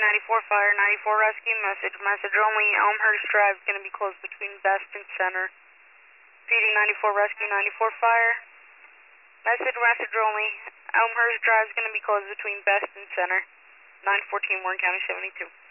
94 Fire, 94 Rescue, message only, Elmhurst Drive is going to be closed between Best and Center. PD 94 Rescue, 94 Fire, message only, Elmhurst Drive is going to be closed between Best and Center. 914 Warren County 72.